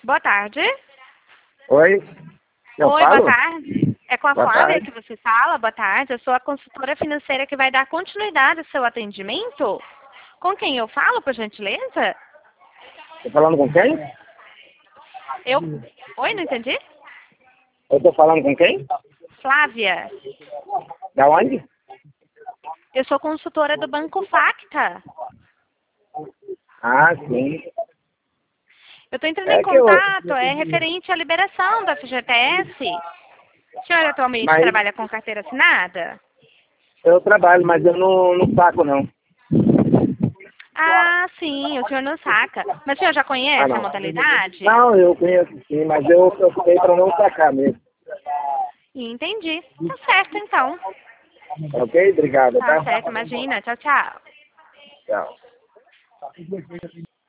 Boa tarde. Oi? Eu Oi, falo? boa tarde. É com a Boa Flávia tarde. que você fala? Boa tarde. Eu sou a consultora financeira que vai dar continuidade ao seu atendimento. Com quem eu falo, por gentileza? Tô falando com quem? Eu... Oi, não entendi? Eu tô falando com quem? Flávia. Da onde? Eu sou consultora do Banco Facta. Ah, sim. Eu estou entrando em É que eu... contato, é referente à liberação da FGTS. O senhor atualmente Mas trabalha com carteira assinada? eu trabalho, mas eu não saco, não. Ah, sim, o senhor não saca. Mas o senhor já Ah, conhece a não. modalidade? Não, eu conheço sim, mas eu optei para não sacar mesmo. Entendi. Tá certo, então. Ok? Obrigado, Tá tá? certo, imagina. Tchau, tchau. Tchau.